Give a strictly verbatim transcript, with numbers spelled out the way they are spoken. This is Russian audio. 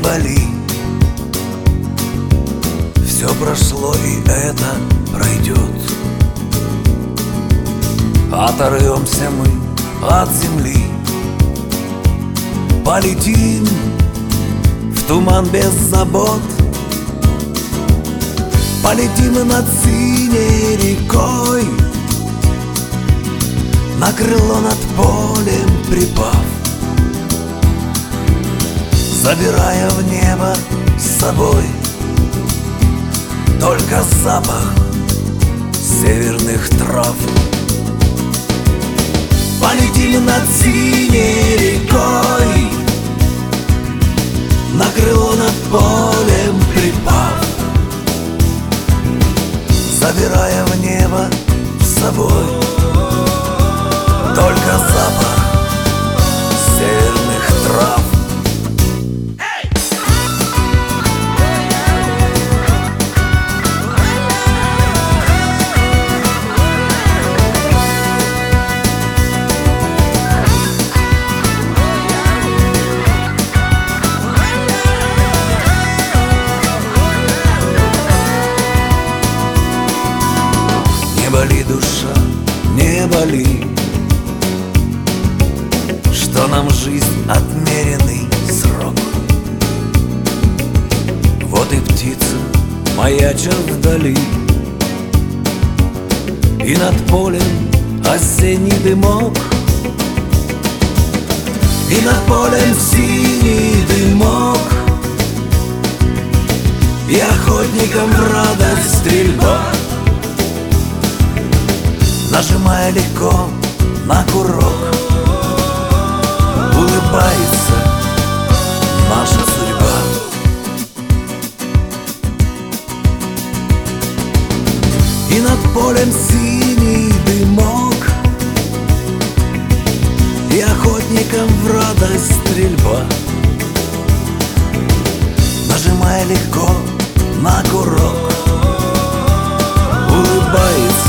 боли. Все прошло, и это пройдет. Оторвемся мы от земли, полетим в туман без забот. Полетим над синей рекой, на крыло над полем припав, забирая в небо с собой только запах северных трав. Полетим над синей рекой, на крыло над полем припав, забирая в небо с собой только запах северных трав. Не боли, душа, не боли, что нам жизнь отмеренный срок. Вот и птица маячат вдали, и над полем осенний дымок, и над полем синий дымок, и охотникам в радость стрельба. Нажимая легко на курок, улыбается наша судьба. И над полем синий дымок, и охотникам в радость стрельба. Нажимая легко на курок, улыбается